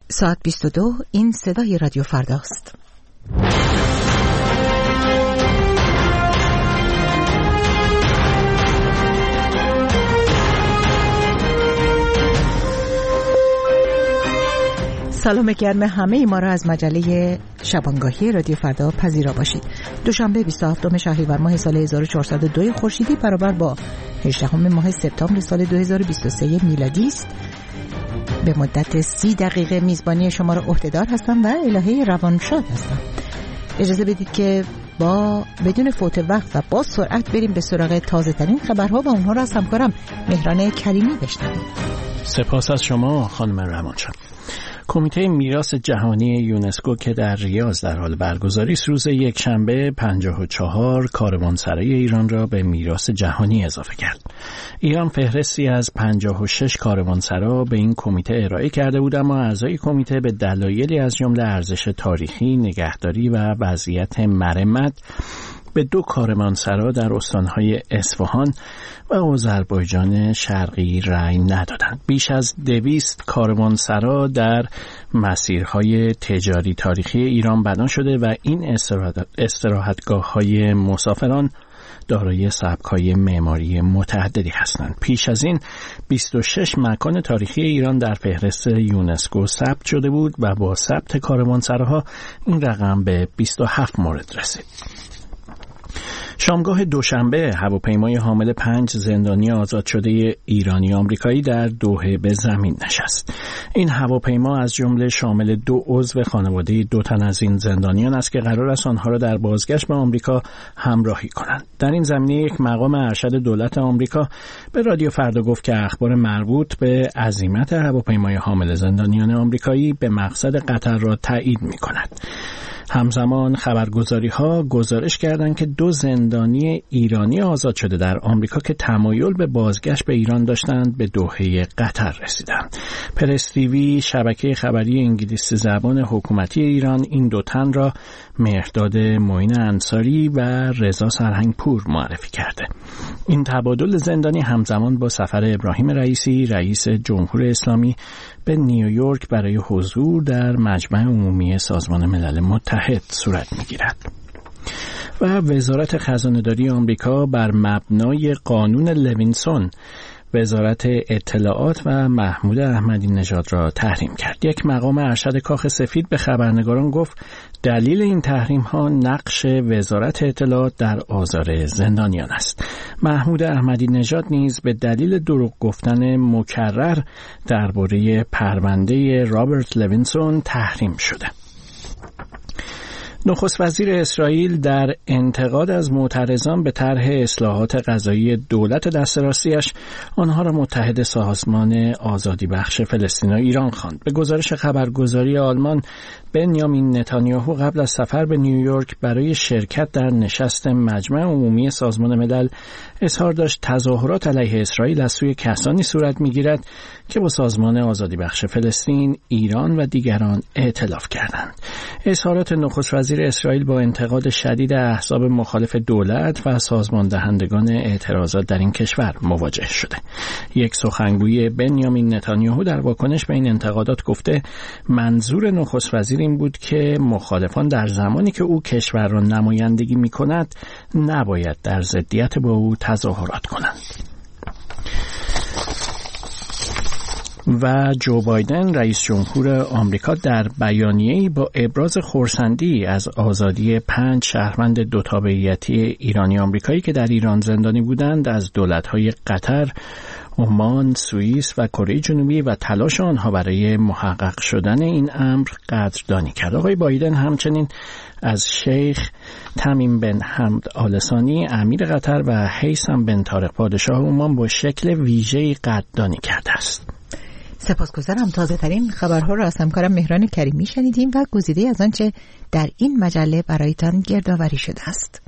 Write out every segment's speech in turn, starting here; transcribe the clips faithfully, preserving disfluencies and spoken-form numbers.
ساعت بیست و دو، این صدای رادیو فرداست. سلام گرم همه ما را از مجله شبانگاهی رادیو فردا پذیرا باشید. دوشنبه بیست و هفتم شهریور ماه سال هزار و چهارصد و دو خورشیدی برابر با هجدهم ماه سپتامبر سال دو هزار و بیست و سه میلادی است. به مدت سی دقیقه میزبانی شما را عهدهدار هستم و الهه روانشاد هستم. اجازه بدید که با بدون فوت وقت و با سرعت بریم به سراغ تازه ترین خبرها و اونها را از همکارم مهران کریمی بشنویم. سپاس از شما خانم روانشاد. کمیته میراث جهانی یونسکو که در ریاض در حال برگزاری است، روز یکشنبه پنجاه و چهار کاروانسرای ایران را به میراث جهانی اضافه کرد. ایران فهرستی از پنجاه و شش کاروانسرا به این کمیته ارائه کرده بود، اما اعضای کمیته به دلایلی از جمله ارزش تاریخی، نگهداری و وضعیت مرمت به دو کاروانسرا در استانهای اصفهان و آذربایجان شرقی رأی ندادند. بیش از دویست کاروانسرا در مسیرهای تجاری تاریخی ایران بنا شده و این استراحتگاه‌های مسافران دارای سبک‌های معماری متعددی هستند. پیش از این بیست و شش مکان تاریخی ایران در فهرست یونسکو ثبت شده بود و با ثبت کاروانسراها این رقم به بیست و هفت مورد رسید. شامگاه دوشنبه هواپیمای حامل پنج زندانی آزاد شده ایرانی آمریکایی در دوحه به زمین نشست. این هواپیما از جمله شامل دو عضو خانواده دو تن از این زندانیان است که قرار است آنها را در بازگشت به آمریکا همراهی کنند. در این زمینه یک مقام ارشد دولت آمریکا به رادیو فردا گفت که اخبار مربوط به عزیمت هواپیمای حامل زندانیان آمریکایی به مقصد قطر را تایید می‌کند. همزمان خبرگزاری‌ها گزارش کردند که دو زندانی ایرانی آزاد شده در آمریکا که تمایل به بازگشت به ایران داشتند به دوحه قطر رسیدند. پرس تیوی، شبکه خبری انگلیسی زبان حکومتی ایران، این دو تن را مهرداد معین انصاری و رضا سرهنگپور معرفی کرده. این تبادل زندانی همزمان با سفر ابراهیم رئیسی، رئیس جمهور اسلامی به نیویورک برای حضور در مجمع عمومی سازمان ملل متحد صورت می‌گیرد. و وزارت خزانه‌داری آمریکا بر مبنای قانون لوینسون وزارت اطلاعات و محمود احمدی نژاد را تحریم کرد. یک مقام ارشد کاخ سفید به خبرنگاران گفت دلیل این تحریم ها نقش وزارت اطلاعات در آزار زندانیان است. محمود احمدی نژاد نیز به دلیل دروغ گفتن مکرر درباره پرونده رابرت لوینسون تحریم شده. نخست وزیر اسرائیل در انتقاد از معترضان به طرح اصلاحات قضایی دولت دست راستی‌اش آنها را متحد سازمان آزادی بخش فلسطین و ایران خواند. به گزارش خبرگزاری آلمان، بنیامین نتانیاهو قبل از سفر به نیویورک برای شرکت در نشست مجمع عمومی سازمان ملل اظهار داشت تظاهرات علیه اسرائیل از سوی کسانی صورت می‌گیرد که با سازمان آزادی بخش فلسطین، ایران و دیگران ائتلاف کردند. اظهارات نخست وزیر اسرائیل با انتقاد شدید احزاب مخالف دولت و سازمان دهندگان اعتراضات در این کشور مواجه شده. یک سخنگوی بنیامین نتانیاهو در واکنش به این انتقادات گفته منظور نخست وزیر این بود که مخالفان در زمانی که او کشور را نمایندگی می‌کند نباید در ضدیت با او تظاهرات کنند. و جو بایدن رئیس جمهور آمریکا در بیانیه‌ای با ابراز خرسندی از آزادی پنج شهروند دو تابعیتی ایرانی آمریکایی که در ایران زندانی بودند از دولت‌های قطر، عمان، سوئیس و کره جنوبی و تلاش آنها برای محقق شدن این امر قدردانی کرد. آقای بایدن همچنین از شیخ تمیم بن حمد آل ثانی امیر قطر و هیثم بن طارق پادشاه عمان با شکل ویژه‌ای قدردانی کرده است. سپاسگزارم. تازه ترین خبرها را از همکارم مهران کریمی شنیدیم و گزیده از آنچه در این مجله برایتان گردآوری شده است.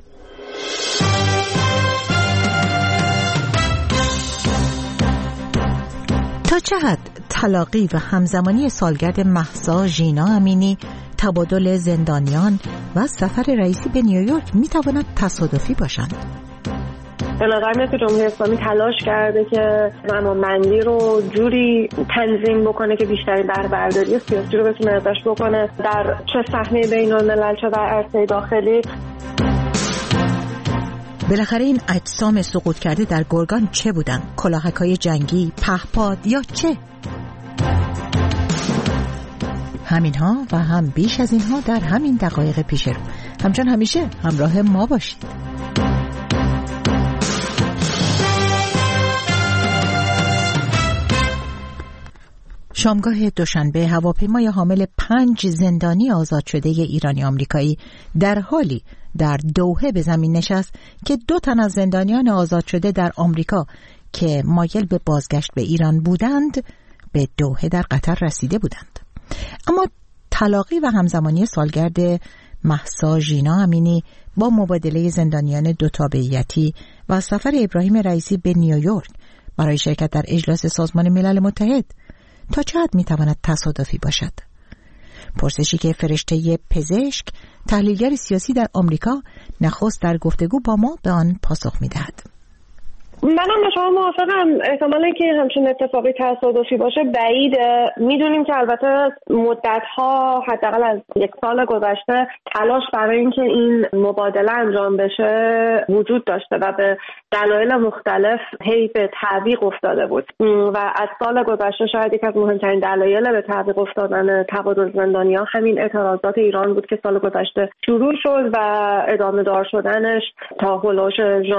تا چه حد تلاقی و همزمانی سالگرد مهسا ژینا امینی، تبادل زندانیان و سفر رئیسی به نیویورک می تواند تصادفی باشند؟ انقدر که جمهوری اسلامی تلاش کرده که زمانبندی رو جوری تنظیم بکنه که بیشترین بهره برداری سیاسی رو بتونه ازش بکنه، در چه صحنه بین الملل چه در عرصه داخلی. بالاخره این اجسام سقوط کرده در گرگان چه بودن؟ کلاهک‌های جنگی، پهپاد یا چه؟ همینها و هم بیش از اینها در همین دقایق پیش رو. همچون همیشه همراه ما باشید. شامگاه دوشنبه هواپیمای حامل پنج زندانی آزاد شده ایرانی آمریکایی در حالی در دوحه به زمین نشست که دو تن از زندانیان آزاد شده در آمریکا که مایل به بازگشت به ایران بودند به دوحه در قطر رسیده بودند. اما تلاقی و همزمانی سالگرد مهسا ژینا امینی با مبادله زندانیان دو تابعیتی و سفر ابراهیم رئیسی به نیویورک برای شرکت در اجلاس سازمان ملل متحد تا چه حد میتواند تصادفی باشد؟ پرسشی که فرشته پزشک، تحلیلگر سیاسی در آمریکا، نخست در گفتگو با ما به آن پاسخ میدهد. منم با شما موافقم. احتمالا که همچین اتفاقی تصادفی باشه بعیده. میدونیم که البته مدت‌ها حداقل از یک سال گذشته تلاش برای اینکه این مبادله انجام بشه وجود داشته و به دلایل مختلف هی به تعویق افتاده بود و از سال گذشته شاید یک از مهمترین دلایل به تعویق افتادن تبادل زندانی‌ها همین اعتراضات ایران بود که سال گذشته شروع شد و ادامه دار شدنش تا هولوش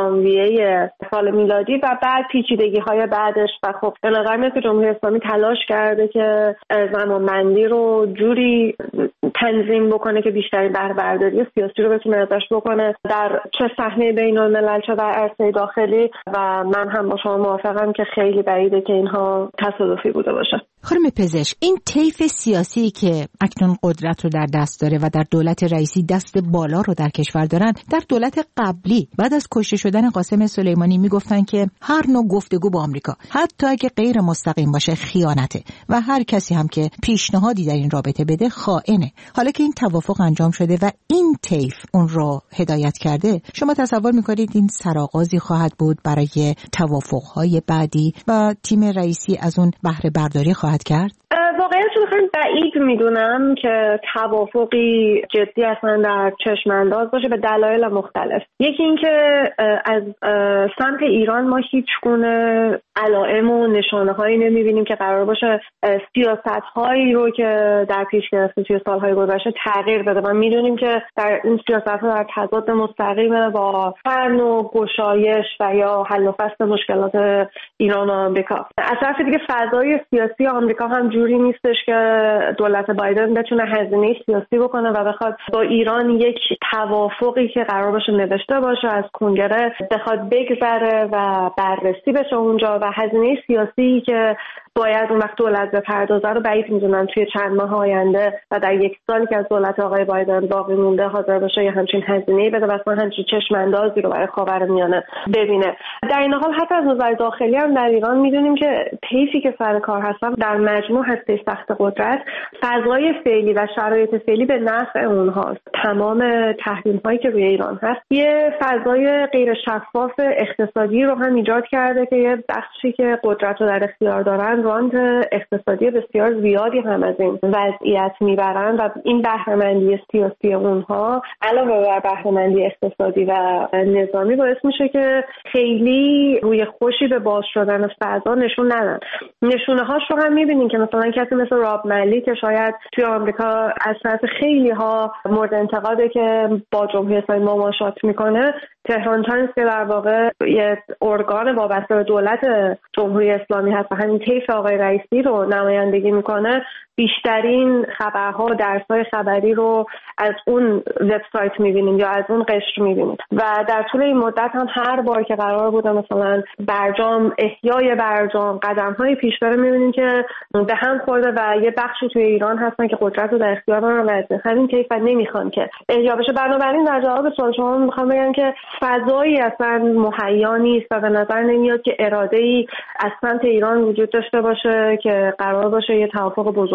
ژانویه سال میلادی و بعد پیچیدگی‌های بعدش. و خب انقدر که جمهوری اسلامی تلاش کرده که زمانبندی رو جوری تنظیم بکنه که بیشترین بهره برداری سیاسی رو بتونه ازش بکنه، در چه صحنه بین الملل چه در عرصه داخلی. و من هم با شما موافقم که خیلی بعیده که اینها تصادفی بوده باشه. خانم پزشک، این طیف سیاسی که اکنون قدرت رو در دست داره و در دولت رئیسی دست بالا رو در کشور دارن، در دولت قبلی بعد از کشته شدن قاسم سلیمانی میگفتن که هر نوع گفتگو با آمریکا حتی اگه غیر مستقیم باشه خیانته و هر کسی هم که پیشنهادی در این رابطه بده خائنه. حالا که این توافق انجام شده و این طیف اون رو هدایت کرده، شما تصور میکنید این سرآغازی خواهد بود برای توافق‌های بعدی و تیم رئیسی از اون بهره برداری خواهد کرد؟ واقعیت رو خیلی بعید میدونم که توافقی جدی اصلا در چشم انداز باشه به دلایل مختلف. یکی این که از سمت ایران ما هیچ گونه علائم و نشانه هایی نمیبینیم که قرار باشه سیاست هایی رو که در پیش گرفته توی سالهای گذشته تغییر بده. و میدونیم که در این سیاست ها در تضاد مستقیم با هر نوع گشایش و یا حل و فصل مشکلات ایران و آمریکا. از طرف دیگه فضای سیاسی آمریکا هم جوری نیستش که دولت بایدن بتونه هزینه سیاسی بکنه و بخواد با ایران یک توافقی که قرار باشه نوشته باشه از کنگره بخواد بگذره و بررسی بشه اونجا، و هزینه سیاسی که باید اون وقت دولت بپردازه رو بعید میدونم توی چند ماه آینده و در یک سالی که از دولت آقای بایدن باقی مونده حاضر باشه یه همچین هزینه‌ای بده و اصلا همچین چشم اندازی رو برای خاورمیانه ببینه. در این حال حتی از نظر داخلی هم در ایران میدونیم که طیفی که سر کار هستن در مجموع هسته سخت قدرت، فضای فعلی و شرایط فعلی به نفع اونهاست. تمام تحریم‌هایی که روی ایران هست یه فضای غیر شفاف اقتصادی رو هم ایجاد کرده که یه بخشی که قدرت رو در اختیار دارن رانت اقتصادی بسیار زیادی هم از این وضعیت میبرن و این بهره‌مندی سیاسی اونها علاوه بر بهره‌مندی اقتصادی و نظامی باعث میشه که خیلی روی خوشی به باز شدن فضا نشون ندن. نشونه هاش رو هم میبینین که مثلا کسی مثل راب ملی که شاید توی آمریکا از طرف خیلی ها مورد انتقاده که با جمهوری اسلامی مماشات میکنه، تهران تایمز که در واقع یه ارگان وابسته به دولت جمهوری اسلامی هست و همین طیف آقای رئیسی رو نمایندگی میکنه، بیشترین خبرها و درس‌های خبری رو از اون وبسایت می‌بینیم یا از اون قشر می‌بینیم. و در طول این مدت هم هر بار که قرار بوده مثلا برجام احیای برجام قدم‌های پیش بره می‌بینیم که به هم خورده و یه بخشی توی ایران هستن که قدرت رو در اختیار دارن و از همین طیف نمی‌خوان که احیا بشه. بنابراین در جواب سوال شما می‌خوام بگم که فضایی اصلا مهیا نیست و به نظر نمیاد که اراده‌ای از سمت ایران وجود داشته باشه که قرار باشه یه توافق بزرگ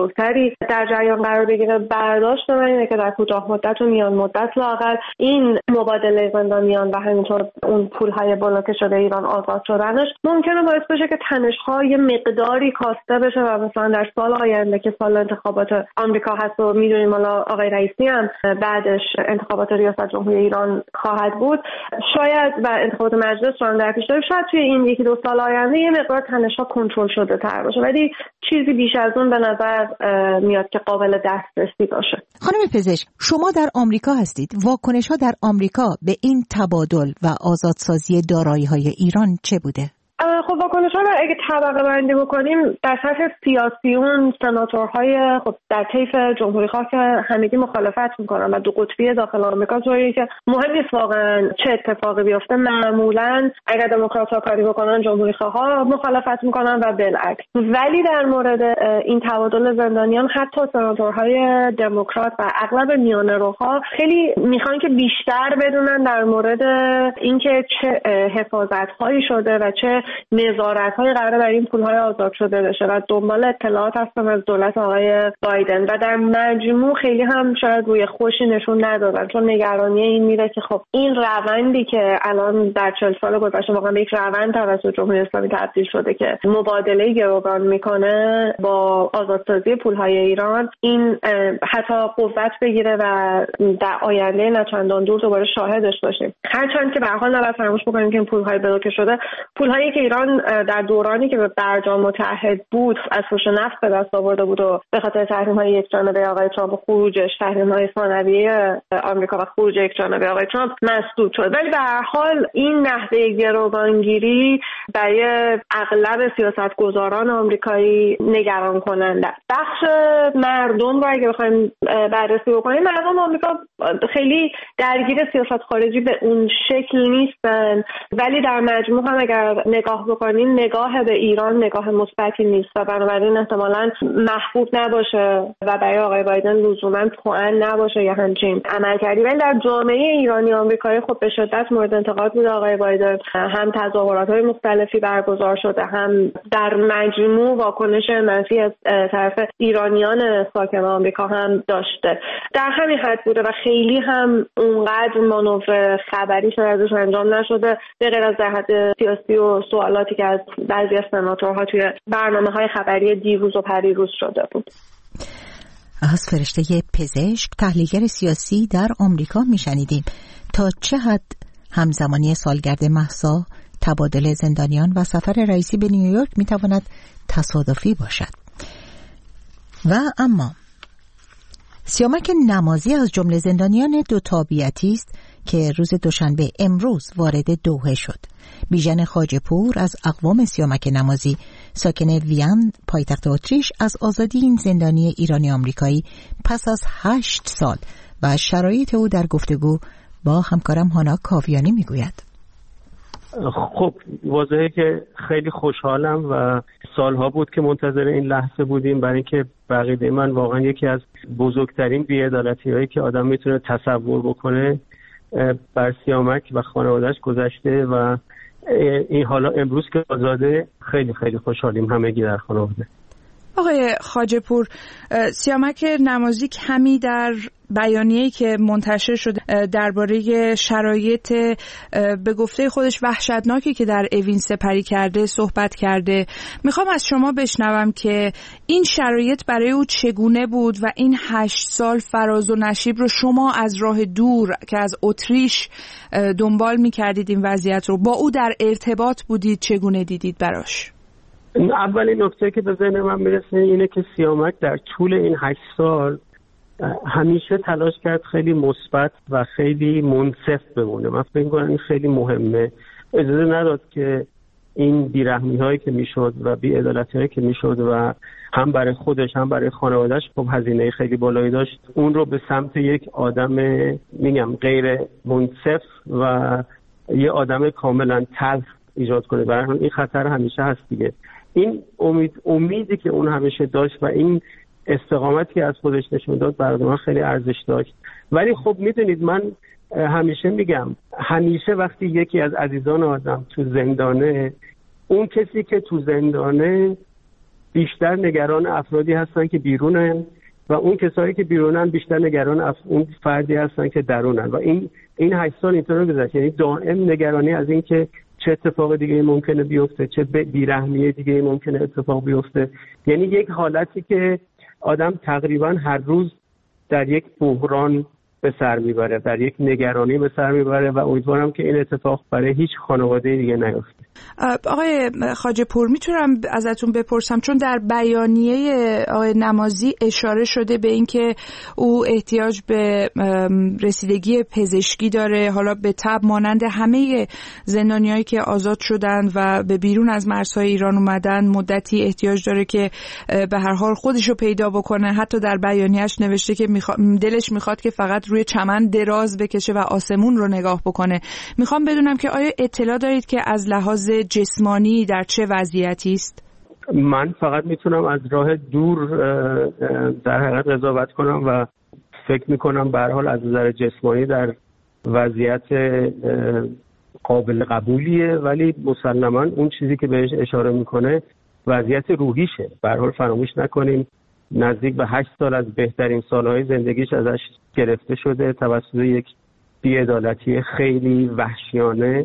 بزرگتری در جریان قرار بگیره. برداشت من اینه که در کوتاه مدت و میان مدت لااقل این مبادله زندانیان و همینطور اون پولهای بلوکه شده ایران آزاد شدنش ممکنه باعث بشه که تنش‌ها یه مقداری کاسته بشه و مثلا در سال آینده که سال انتخابات آمریکا هست و میدونیم حالا آقای رئیسی هم بعدش انتخابات ریاست جمهوری ایران خواهد بود، شاید و انتخابات مجلس رو هم در پیش داریم، شاید توی این یکی دو سال آینده یه مقدار تنش‌ها کنترل شده تر باشه، ولی چیزی بیش از اون به نظر میاد که قابل دسترسی باشه. خانم پزشک، شما در آمریکا هستید. واکنش‌ها در آمریکا به این تبادل و آزادسازی دارایی‌های ایران چه بوده؟ خب واکنش‌ها رو اگه طبقه بندی بکنیم در سطح سیاسیون، سناتورهای خب در طیف جمهوری‌خواه که همگی مخالفت میکنن و دو قطبی داخل آمریکا طوریه که مهم نیست واقعا چه اتفاقی بیفته، معمولاً اگر دموکرات‌ها کاری بکنن جمهوری‌خواها مخالفت میکنن و بالعکس. ولی در مورد این تبادل زندانیان حتی سناتورهای دموکرات و اغلب میانه‌روها خیلی میخوان که بیشتر بدونن در مورد اینکه چه حفاظت‌هایی شده و چه نظارت‌های قراره بر این پول‌های آزاد شده بشه و دنبال اطلاعات هستن از دولت آقای بایدن و در مجموع خیلی هم شاید روی خوشی نشون ندادن، چون نگرانی این میره که خب این روندی که الان در چهل سال گذشته واقعا به یک روند توسط جمهوری اسلامی تبدیل شده که مبادله گروگان میکنه با آزادسازی پول‌های ایران، این حتی قوت بگیره و در آینده نه چندان دور دوباره شاهدش باشیم. هرچند که به هر حال نباید فراموش بکنیم که این پول‌های بلوکه شده پول‌هایی که ایران در دورانی که به برجام متحد بود از فروش نفت به دست آورده بود و به خاطر تحریم‌های یکجانبه آقای ترامپ و خروجش، تحریم‌های ثانویه آمریکا و خروج یکجانبه آقای ترامپ مسدود شد. ولی به هر حال این نحوه گروگانگیری برای اغلب سیاستگزاران آمریکایی نگران کننده. بخش مردم رو اگه بخوایم بررسی بکنیم، مردم آمریکا خیلی درگیر سیاست خارجی به اون شکل نیستن، ولی در مجموع هم اگر نگاه بکنین نگاه به ایران نگاه مثبتی نیست و بنابراین احتمالاً محبوب نباشه و برای آقای بایدن لزوما توأن نباشه یا همچین عمل کردی. ولی در جامعه ایرانی آمریکایی خب به شدت مورد انتقاد بود آقای بایدن، هم تظاهرات‌های مختلفی برگزار شده، هم در مجموع واکنش منفی از طرف ایرانیان ساکن آمریکا هم داشته. در همین حد بوده و خیلی هم اونقدر مانور خبری شاید ازش انجام نشده به غیر از در حد سیاسی و سوالاتی که از بعضی از سناتورها توی برنامه‌های خبری دیروز و پریروز شده بود. از فرشته پزشک، تحلیلگر سیاسی در آمریکا میشنیدیم. تا چه حد همزمانی سالگرد مهسا، تبادل زندانیان و سفر رئیسی به نیویورک میتواند تصادفی باشد؟ و اما سیامک نمازی از جمله زندانیان دو تابعیتی است که روز دوشنبه امروز وارد دوحه شد. بیژن خواجه‌پور از اقوام سیامک نمازی ساکن وین پایتخت اتریش از آزادی این زندانی ایرانی آمریکایی پس از هشت سال و شرایط او در گفتگو با همکارم هانا کاویانی میگوید. خب واضحه که خیلی خوشحالم و سالها بود که منتظر این لحظه بودیم، برای اینکه بقیده من واقعا یکی از بزرگترین بی‌عدالتی‌هایی که آدم میتونه تصور بکنه بر سیامک و خانواده‌اش گذشته و این حالا امروز که آزاده خیلی خیلی خوشحالیم همگی در خانواده. آقای خواجه‌پور، سیامک نمازی کمی در بیانیه‌ای که منتشر شده درباره شرایط به گفته خودش وحشتناکی که در اوین سپری کرده صحبت کرده. میخوام از شما بشنوم که این شرایط برای او چگونه بود و این هشت سال فراز و نشیب رو شما از راه دور که از اتریش دنبال میکردید این وضعیت رو، با او در ارتباط بودید، چگونه دیدید براش؟ اولین نکته که به ذهن من میرسه اینه که سیامک در طول این هشت سال همیشه تلاش کرد خیلی مثبت و خیلی منصف بمونه. من فکر می‌کنم این خیلی مهمه. اجازه نداد که این بیرحمی هایی که میشد و بی‌عدالتی هایی که میشد و هم برای خودش هم برای خانواده‌اش خب هزینه خیلی بالایی داشت، اون رو به سمت یک آدم میگم غیر منصف و یه آدم کاملا تلخ ایجاد کنه. برای این خطر همیشه هست دیگه. این امید امیدی که اون همیشه داشت و این استقامتی که از خودش نشون داد برای من خیلی ارزش داشت. ولی خب میدونید من همیشه میگم همیشه وقتی یکی از عزیزان آدم تو زندانه، اون کسی که تو زندانه بیشتر نگران افرادی هستن که بیرونن و اون کسایی که بیرونن بیشتر نگران اف... اون فردی هستن که درونن و این این هشت سال اینطور گذشت. یعنی دائم نگرانی از این که چه اتفاق دیگه ممکنه بیفته، چه بیرحمی دیگه ممکنه اتفاق بیفته. یعنی یک حالتی که آدم تقریبا هر روز در یک بحران به سر میبره، در یک نگرانی به سر میبره و امیدوارم که این اتفاق برای هیچ خانواده دیگه نیفته. آقای خواجه پور میتونم ازتون بپرسم، چون در بیانیه آقای نمازی اشاره شده به اینکه او احتیاج به رسیدگی پزشکی داره، حالا به تبع مانند همه زندانیایی که آزاد شدن و به بیرون از مرزهای ایران اومدن مدتی احتیاج داره که به هر حال خودشو پیدا بکنه. حتی در بیانیه‌اش نوشته که میخوا... دلش میخواد که فقط روی چمن دراز بکشه و آسمون رو نگاه بکنه. میخوام بدونم که آیا اطلاع دارید که از لحاظ جسمانی در چه وضعیتی است؟ من فقط میتونم از راه دور در حقیقت قضاوت کنم و فکر میکنم به هر حال از نظر جسمانی در وضعیت قابل قبولیه، ولی مسلماً اون چیزی که بهش اشاره میکنه وضعیت روحیشه. به هر حال فراموش نکنیم نزدیک به هشت سال از بهترین سالهای زندگیش ازش گرفته شده توسط یک بی‌عدالتی خیلی وحشیانه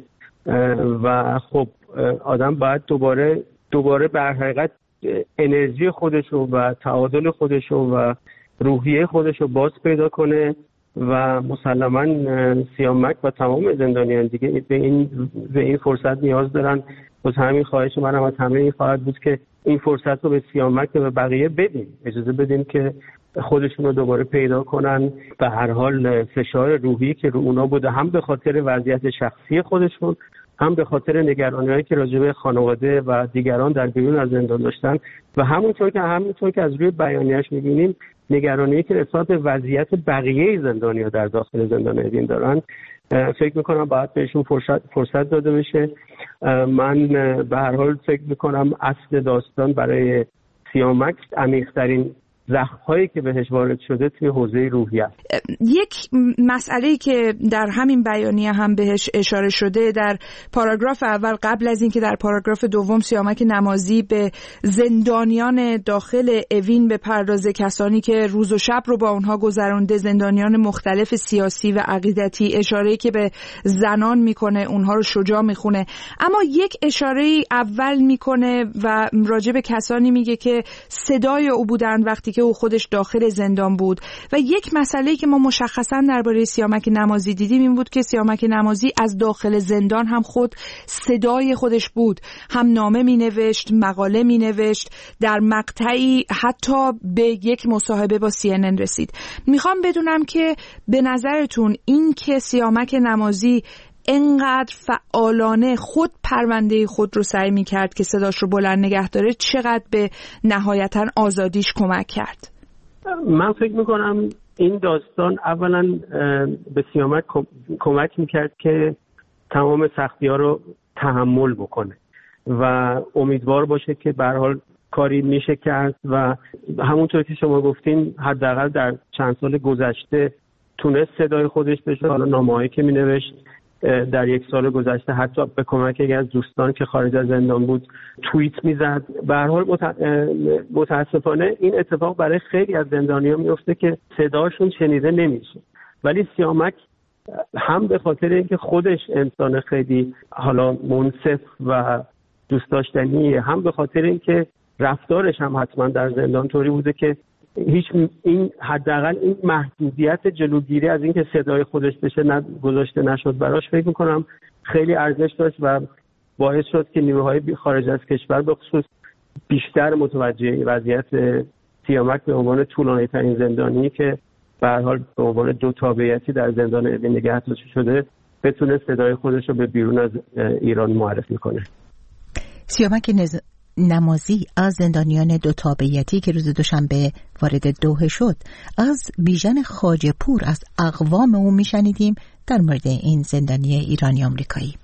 و خب آدم باید دوباره دوباره به حقیقت انرژی خودشو و تعادل خودشو و روحیه خودشو باز پیدا کنه و مسلماً سیامک و تمام زندانیان دیگه به این به این فرصت نیاز دارن. باز همین خواهش منم از همه این خواهد بود که این فرصت رو به سیامک و به بقیه بدیم، اجازه بدیم که خودشون رو دوباره پیدا کنن. به هر حال فشار روحی که رو اونا بوده هم به خاطر وضعیت شخصی خودشون هم به خاطر نگرانی‌هایی که راجع به خانواده و دیگران در بیرون از زندان داشتن و همونطور که همونطور که از روی بیانیه‌اش می‌بینیم نگرانی که نسبت به وضعیت بقیه زندانی‌ها در داخل زندان اوین دارن، فکر می‌کنم باید بهشون فرصت فرصت داده بشه. من به هر حال فکر می‌کنم اصل داستان برای سیامک عمیق‌ترین زخم‌هایی که بهش وارد شده توی حوزه روحی است. یک مسئله‌ای که در همین بیانیه هم بهش اشاره شده در پاراگراف اول قبل از اینکه در پاراگراف دوم سیامک نمازی به زندانیان داخل اوین بپردازه، کسانی که روز و شب رو با اونها گذرونده، زندانیان مختلف سیاسی و عقیدتی، اشاره‌ای که به زنان میکنه، اونها رو شجاع میخونه، اما یک اشاره‌ای اول میکنه و راجع به کسانی میگه که صدای او بودن وقتی که او خودش داخل زندان بود. و یک مسئله‌ای که ما مشخصاً درباره سیامک نمازی دیدیم این بود که سیامک نمازی از داخل زندان هم خود صدای خودش بود، هم نامه می‌نوشت، مقاله می‌نوشت، در مقطعی حتی به یک مصاحبه با سی ان ان رسید. میخوام بدونم که به نظرتون این که سیامک نمازی انقدر فعالانه خود پرونده خود رو سعی می‌کرد که صداش رو بلند نگه داره چقدر به نهایتاً آزادیش کمک کرد؟ من فکر می‌کنم این داستان اولاً به سیامک کمک می‌کرد که تمام سختی‌ها رو تحمل بکنه و امیدوار باشه که به هر حال کاری میشه کرد و همونطور که شما گفتین حداقل در چند سال گذشته تونست صدای خودش بشه. حالا نامه‌هایی که می‌نوشت در یک سال گذشته حتی به کمک یکی از دوستان که خارج از زندان بود توییت میزد. به هر حال متاسفانه این اتفاق برای خیلی از زندانیان میفته که صداشون شنیده نمیشه، ولی سیامک هم به خاطر اینکه خودش انسان خیلی حالا منصف و دوست داشتنیه، هم به خاطر اینکه رفتارش هم حتما در زندان طوری بوده که هیچ این حداقل این محدودیت جلوگیری از اینکه صدای خودش بشه گذاشته نشد براش، فکر میکنم خیلی ارزش داشت و باعث شد که نیروهای خارج از کشور به خصوص بیشتر متوجه وضعیت سیامک به عنوان طولانی ترین زندانی که به هر حال به عنوان دو تابعیتی در زندان اوین نگه داشته شده بتونه صدای خودش رو به بیرون از ایران معرفی کنه. سیامک نز... نمازی از زندانیان دو تابعیتی که روز دوشنبه وارد دوحه شد از بیژن خواجه پور از اقوام او میشنیدیم در مورد این زندانی ایرانی آمریکایی.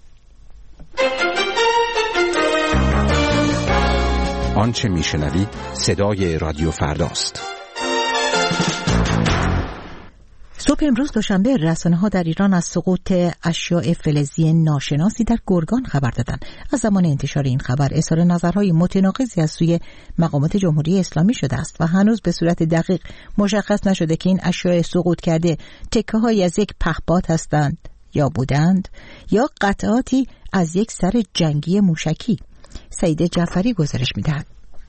آنچه میشنوید صدای رادیو فرداست. صبح امروز دوشنبه رسانه‌ها در ایران از سقوط اشیاء فلزی ناشناسی در گرگان خبر دادند. از زمان انتشار این خبر اظهار نظرهای متناقضی از سوی مقامات جمهوری اسلامی شده است و هنوز به صورت دقیق مشخص نشده که این اشیاء سقوط کرده تکه‌هایی از یک پهپاد هستند یا بودند یا قطعاتی از یک سر جنگی موشکی. سعید جعفری گزارش می‌دهد.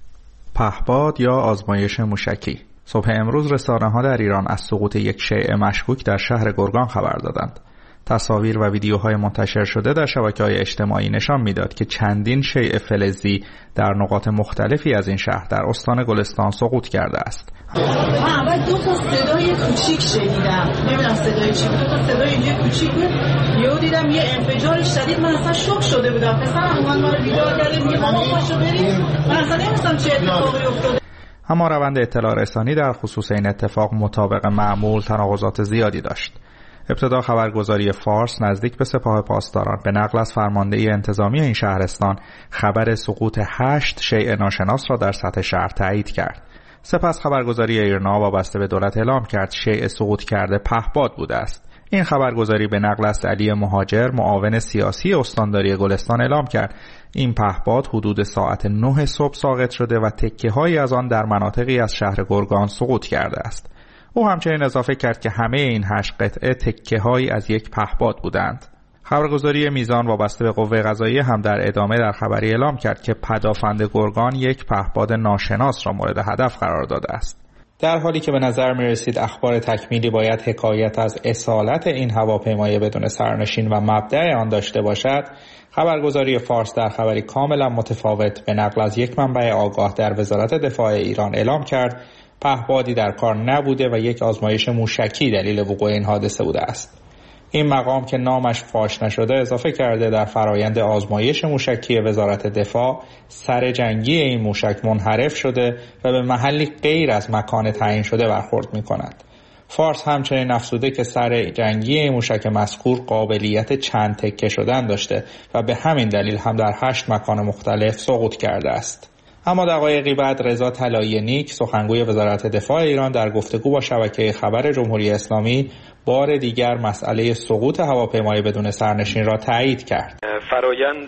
پهپاد یا آزمایش موشکی. صبح امروز رسانه‌ها در ایران از سقوط یک شیء مشکوک در شهر گرگان خبر دادند. تصاویر و ویدیوهای منتشر شده در شبکه‌های اجتماعی نشان می‌داد که چندین شیء فلزی در نقاط مختلفی از این شهر در استان گلستان سقوط کرده است. من اول دو تا صدای کوچیک شنیدم، نمیدونم صدای چی بود، دو تا صدای اینجا کوچیک بود، یهو دیدم یه انفجار شدید، من اصلا شوک شده بودم. پسرم اومد ما رو بیدار کرد، میگه مامان پاشو بریم، من اصلا نمی‌دونستم چه اتفاقی افتاده. اما روند اطلاع رسانی در خصوص این اتفاق مطابق معمول تناقضات زیادی داشت. ابتدا خبرگزاری فارس نزدیک به سپاه پاسداران به نقل از فرمانده انتظامی این شهرستان خبر سقوط هشت شیء ناشناس را در سطح شهر تایید کرد. سپس خبرگزاری ایرنا وابسته به دولت اعلام کرد شیء سقوط کرده پهپاد بوده است. این خبرگزاری به نقل از علی مهاجر معاون سیاسی استانداری گلستان اعلام کرد این پهپاد حدود ساعت نه صبح ساقط شده و تکه‌هایی از آن در مناطقی از شهر گرگان سقوط کرده است. او همچنین اضافه کرد که همه این هشت قطعه تکه‌هایی از یک پهپاد بودند. خبرگزاری میزان وابسته به قوه قضاییه هم در ادامه در خبری اعلام کرد که پدافند گرگان یک پهپاد ناشناس را مورد هدف قرار داده است. در حالی که به نظر می رسید اخبار تکمیلی باید حکایت از اصالت این هواپیمای بدون سرنشین و مبدأ آن داشته باشد، خبرگزاری فارس در خبری کاملا متفاوت به نقل از یک منبع آگاه در وزارت دفاع ایران اعلام کرد پهپادی در کار نبوده و یک آزمایش موشکی دلیل وقوع این حادثه بوده است. این مقام که نامش فاش نشده اضافه کرده در فرایند آزمایش موشکی وزارت دفاع سر جنگی این موشک منحرف شده و به محلی غیر از مکان تعیین شده برخورد می کند. فارس همچنین افزوده که سر جنگی این موشک مذکور قابلیت چند تکه شدن داشته و به همین دلیل هم در هشت مکان مختلف سقوط کرده است. اما دقایقی بعد رضا طلایی نیک سخنگوی وزارت دفاع ایران در گفتگو با شبکه خبر جمهوری اسلامی بار دیگر مسئله سقوط هواپیمای بدون سرنشین را تایید کرد. فرایند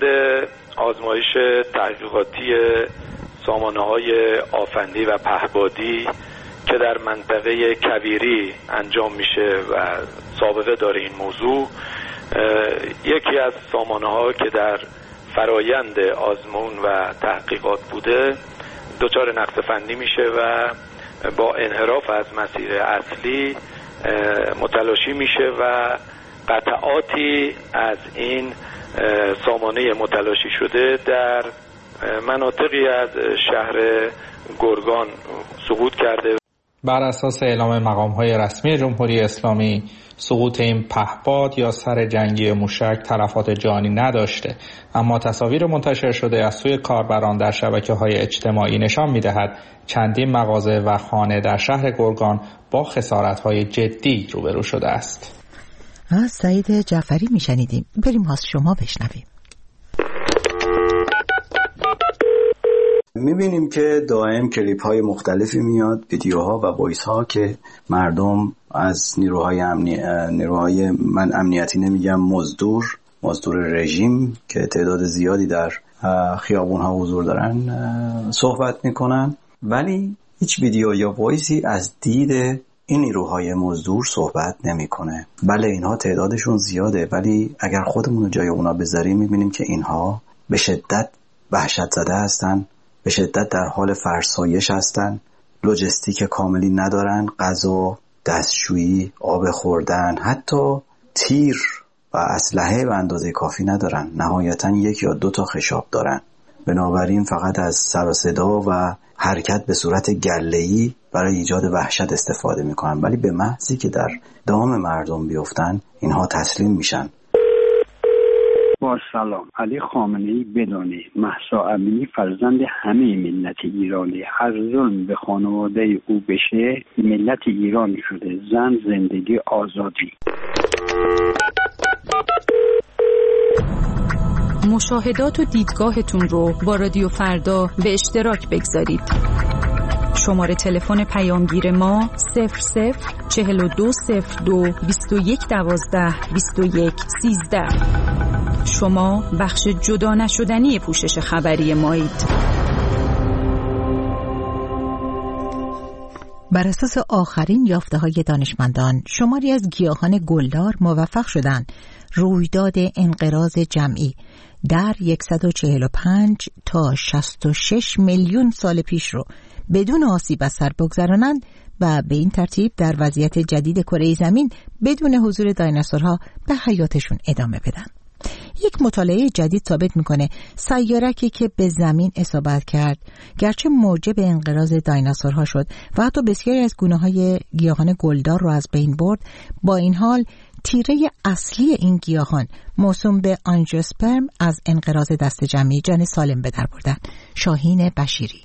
آزمایش تحقیقاتی سامانه‌های آفندی و پهپادی که در منطقه کویری انجام میشه و سابقه داره این موضوع، یکی از سامانه‌ها که در فرایند آزمون و تحقیقات بوده دچار نقص فنی میشه و با انحراف از مسیر اصلی متلاشی میشه و قطعاتی از این سامانه متلاشی شده در مناطقی از شهر گرگان سقوط کرده. بر اساس اعلام مقام‌های رسمی جمهوری اسلامی سقوط این پهپاد یا سر جنگی موشک تلفات جانی نداشته، اما تصاویر منتشر شده از سوی کاربران در شبکه‌های اجتماعی نشان می‌دهد چندین مغازه و خانه در شهر گرگان با خسارت‌های جدی روبرو شده است. از سعید جعفری میشنیدیم. بریم از شما بشنویم. میبینیم که دائم کلیپ های مختلفی میاد، ویدیوها و وایس ها که مردم از نیروهای امنی... نیروهای من امنیتی نمیگم مزدور مزدور رژیم که تعداد زیادی در خیابون ها حضور دارن صحبت میکنن، ولی هیچ ویدیو یا وایسی از دید این نیروهای مزدور صحبت نمیکنه. بله اینها تعدادشون زیاده، ولی اگر خودمون رو جای اونا بذاریم میبینیم که اینها به شدت وحشت زده هستن، به شدت در حال فرسایش هستن، لوجستیک کاملی ندارن، غذا، دستشویی، آب خوردن، حتی تیر و اسلحه به اندازه کافی ندارن. نهایتاً یک یا دو تا خشاب دارن. بنابراین فقط از سر و صدا و حرکت به صورت گله‌ای برای ایجاد وحشت استفاده میکنن، ولی به محضی که در دام مردم بیفتن اینها تسلیم میشن. با سلام، علی خامنه‌ای بدانه مهسا امینی فرزند همه ملت ایرانی، هر ظلم به خانواده او بشه ملت ایرانی شده. زن، زندگی، آزادی. مشاهدات و دیدگاهتون رو با رادیو فردا به اشتراک بگذارید. شماره تلفن پیامگیر ما صفر صفر چهل و دو صفر دو بیست و یک دوازده بیست و یک سیزده. شما بخش جدا نشدنی پوشش خبری مایید. بر اساس آخرین یافته‌های دانشمندان، شماری از گیاهان گلدار موفق شدند رویداد انقراض جمعی در صد و چهل و پنج تا شصت و شش میلیون سال پیش رو بدون آسیب از سر بگذرانند و به این ترتیب در وضعیت جدید کره زمین بدون حضور دایناسورها به حیاتشون ادامه بدن. یک مطالعه جدید ثابت میکنه سیارکی که به زمین اصابت کرد گرچه موجب انقراض دایناسورها شد و حتی بسیاری از گونه‌های گیاهان گلدار رو از بین برد، با این حال تیره اصلی این گیاهان موسوم به آنژیوسپرم از انقراض دست جمعی جان سالم به در بردن. شاهین بشیری.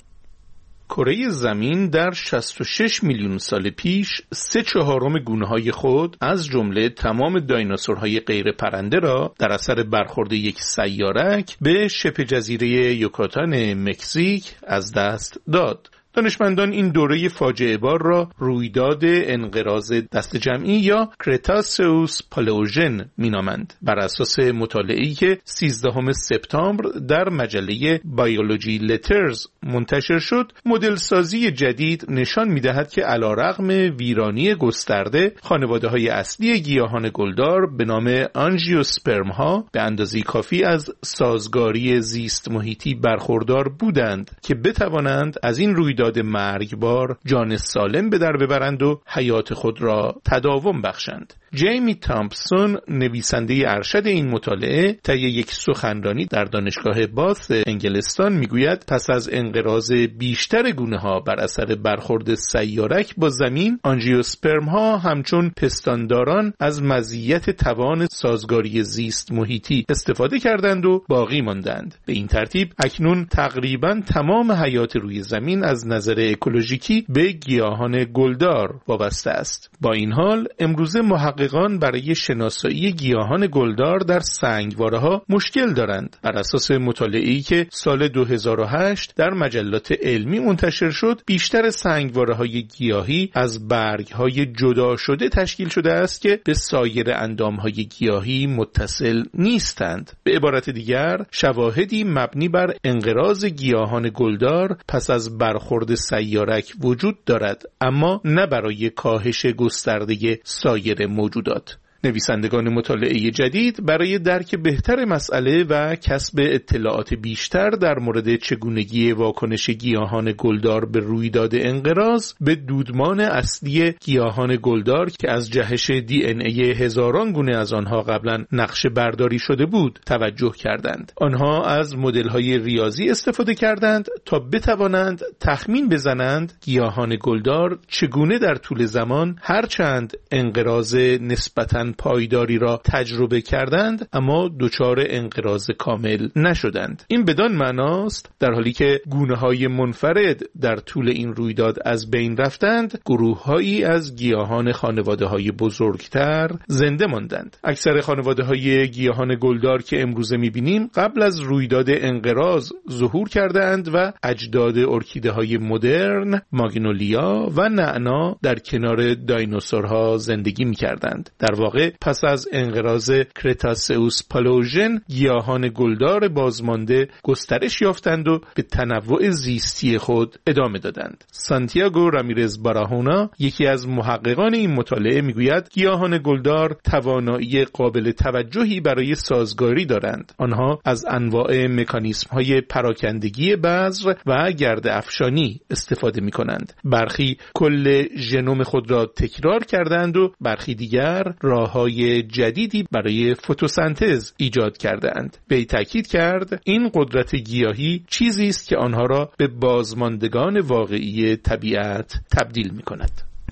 کره زمین در شصت و شش میلیون سال پیش سه چهارم گونه‌های خود از جمله تمام دایناسورهای غیر پرنده را در اثر برخورد یک سیارک به شبه جزیره یوکاتان مکزیک از دست داد. دانشمندان این دوره فاجعه بار را رویداد انقراض دست جمعی یا کرتاسئوس پالئوژن مینامند. بر اساس مطالعه‌ای که سیزدهم سپتامبر در مجله بیولوژی لترز منتشر شد، مدل سازی جدید نشان می‌دهد که علیرغم ویرانی گسترده، خانواده‌های اصلی گیاهان گلدار به نام آنژیوسپرم‌ها به اندازه کافی از سازگاری زیست محیطی برخوردار بودند که بتوانند از این رویداد مرگبار جان سالم به در ببرند و حیات خود را تداوم بخشند. جیمی تامپسون، نویسنده ارشد این مطالعه، طی یک سخنرانی در دانشگاه باث انگلستان میگوید پس از انقراض بیشتر گونه‌ها بر اثر برخورد سیارک با زمین، آنژیوسپرم‌ها همچون پستانداران از مزیت توان سازگاری زیست محیطی استفاده کردند و باقی ماندند. به این ترتیب اکنون تقریباً تمام حیات روی زمین از نظر اکولوژیکی به گیاهان گلدار وابسته است. با این حال امروزه محققان برای شناسایی گیاهان گلدار در سنگواره‌ها مشکل دارند. بر اساس مطالعه‌ای که سال دو هزار و هشت در مجلات علمی منتشر شد، بیشتر سنگواره‌های گیاهی از برگ‌های جدا شده تشکیل شده است که به سایر اندام‌های گیاهی متصل نیستند. به عبارت دیگر، شواهدی مبنی بر انقراض گیاهان گلدار پس از برخورد سیارک وجود دارد، اما نه برای کاهش گسترده سایر موجودات. نویسندگان مطالعه جدید برای درک بهتر مسئله و کسب اطلاعات بیشتر در مورد چگونگی واکنش گیاهان گلدار به رویداد انقراض به دودمان اصلی گیاهان گلدار که از جهش دی ان ای هزاران گونه از آنها قبلا نقشه برداری شده بود توجه کردند. آنها از مدل‌های ریاضی استفاده کردند تا بتوانند تخمین بزنند گیاهان گلدار چگونه در طول زمان هرچند انقراض نسبتاً پایداری را تجربه کردند اما دچار انقراض کامل نشدند. این بدان معناست در حالی که گونه‌های منفرد در طول این رویداد از بین رفتند، گروه‌هایی از گیاهان خانواده‌های بزرگتر زنده ماندند. اکثر خانواده‌های گیاهان گلدار که امروزه می‌بینیم قبل از رویداد انقراض ظهور کردند و اجداد ارکیده‌های مدرن، ماگنولیا و نعنا در کنار دایناسورها زندگی می‌کردند. در واقع پس از انقراض کرتاسئوس پالئوژن گیاهان گلدار بازمانده گسترش یافتند و به تنوع زیستی خود ادامه دادند. سانتیاگو رامیرز باراهونا، یکی از محققان این مطالعه، میگوید گیاهان گلدار توانایی قابل توجهی برای سازگاری دارند. آنها از انواع مکانیزم‌های پراکندگی بذر و گرد افشانی استفاده می‌کنند. برخی کل ژنوم خود را تکرار کردند و برخی دیگر راه‌های جدیدی برای فتوسنتز ایجاد کردند. به تأکید کرد این قدرت گیاهی چیزی است که آنها را به بازماندگان واقعی طبیعت تبدیل می‌کند.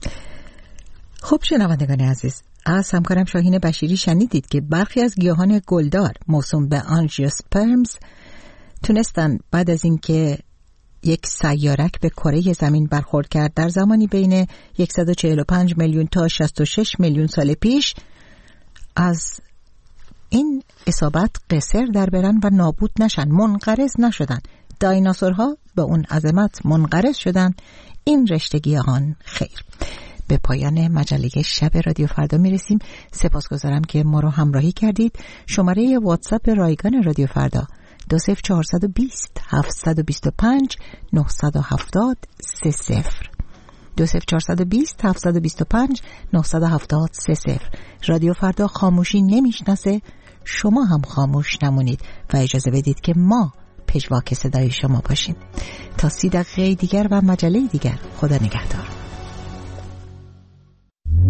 خب شنوندگان عزیز، از همکارم شاهین بشیری شنیدید که برخی از گیاهان گلدار موسوم به آنژیوسپرمز تونستن بعد از اینکه یک سیارک به کره زمین برخورد کرد در زمانی بین صد و چهل و پنج میلیون تا شصت و شش میلیون سال پیش از این اصابت قصر در برن و نابود نشن، منقرض نشدن. دایناسورها به اون عظمت منقرض شدن، این رشته گیاهان خیر. به پایان مجله شب رادیو فردا میرسیم. سپاسگزارم که ما رو همراهی کردید. شماره واتساپ رایگان رادیو فردا دو صفر چهارصد و بیست هفتصد و بیست و پنج نهصد و هفتاد سه صفر دو صفر چهارصد و بیست هفتصد و بیست و پنج نهصد و هفتاد سه صفر. رادیو فردا خاموشی نمیشناسه، شما هم خاموش نمونید و اجازه بدید که ما پژواک صدای شما باشیم. تا سی دقیقه دیگر و مجله دیگر، خدا نگهدار.